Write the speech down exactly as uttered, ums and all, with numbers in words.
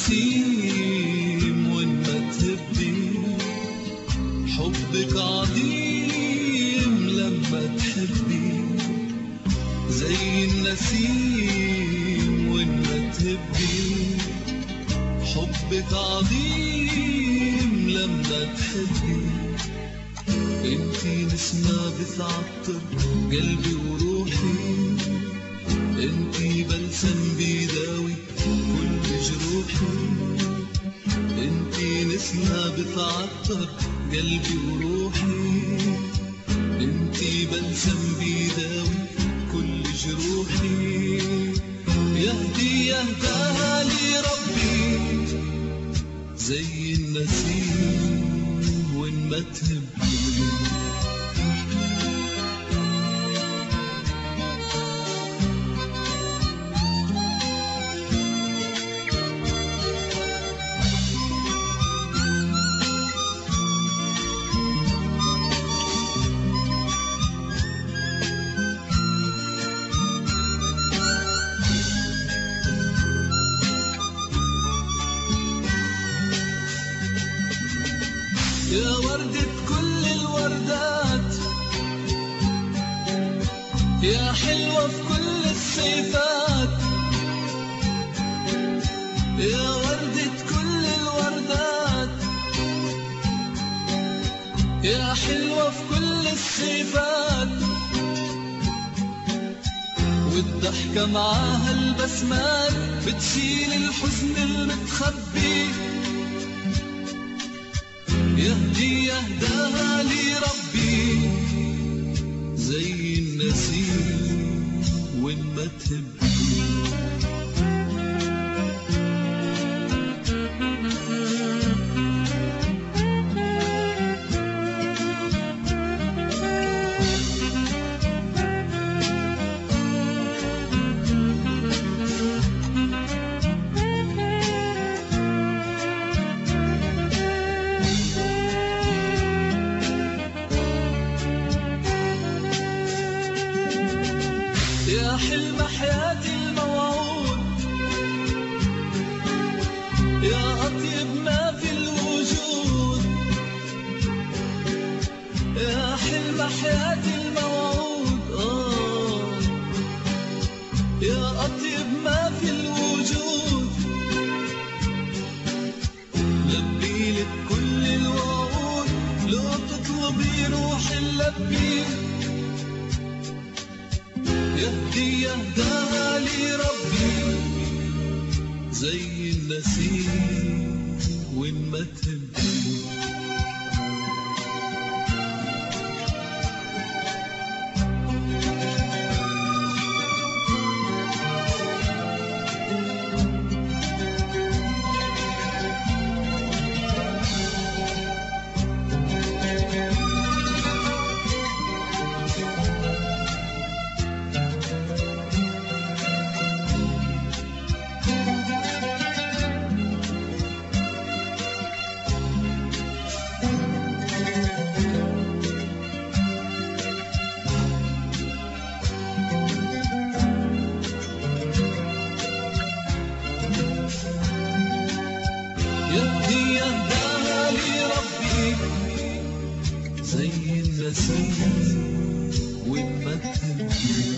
النسيم وين ما تهبي، حبك عظيم لما تحبي، زي النسيم وين ما تهبي، حبك عظيم لما تحبي. انتي نسمة بتعطر قلبي وروحي، انتي بلسم بيداوي كل جروحي، انتي نسمة بتعطر قلبي وروحي، انتي بلسم بيداوي كل جروحي. يهدي يهداها لي ربي زي النسيم وين ما تهبي. يا وردة كل الوردات، يا حلوة في كل الصيفات، يا وردة كل الوردات، يا حلوة في كل الصيفات، والضحكة معاها البسمات بتشيل الحزن المتخبي. يهدي يهداها لي ربي زي النسيم وين ما تهبي. يا حلم حياتي الموعود، يا أطيب ما في الوجود، يا حلم حياتي الموعود، آه يا أطيب ما في الوجود. لبيلك كل الوعود لو تطلبي روحي نلبي. يهدي يهداها لي ربي زي النسيم وين ما تهبي. يهدي يهداها لي ربي زي النسيم وين ما تهبي.